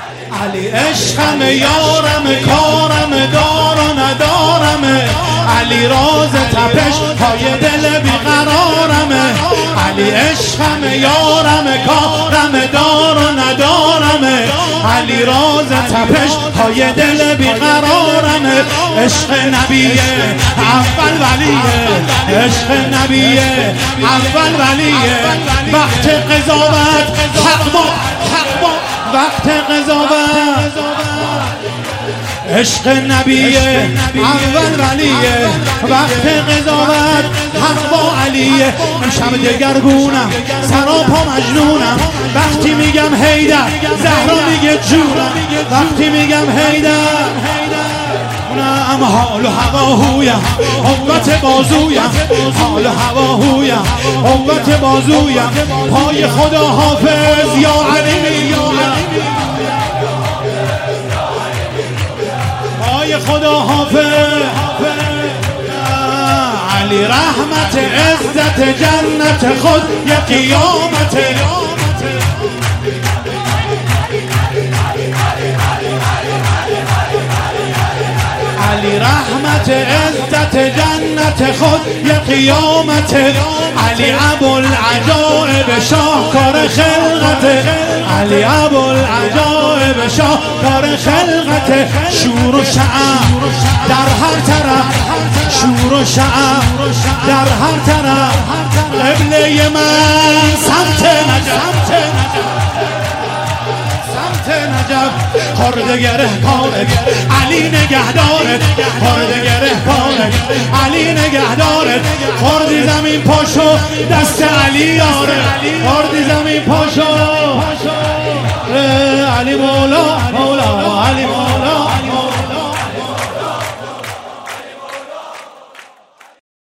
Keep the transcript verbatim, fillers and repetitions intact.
علی عشقم یارم کارم دار و ندارم علی راز تپش های دل بیقرارم علی عشقم یارم کارم دار و ندارم علی راز تپش های دل بیقرارم عشق نبیه اول ولیه عشق نبیه اول ولیه وقت قضاوت حق با حق با وقت قضاوت عشق نبیه اول ولیه وقت قضاوت حق با علیه امشب دگرگونم سراپا مجنونم وقتی میگم حیدر زهرا میگه جونم وقتی میگم حیدر ام حال و هواهویم قوت بازویم حال و هواهویم قوت بازویم پای خدا حافظ یا علی میگویم پای خدا حافظ علی رحمت عزت جنت خود یک قیامت علی رحمت عزت جنت خود یک قیامت علی ابوالعجائب شاهکار خلقت علی ابوالعجائب شاهکار خلقت شور و شعم در هر طرف شور و شعم در هر طرف قبله من سمت نجف نجف خورده گره کارت علی نگهدارت خورده گره کارت علی نگهدارت خوردی زمین پاشو دست علی یاره خوردی زمین پاشو علی مولا مولا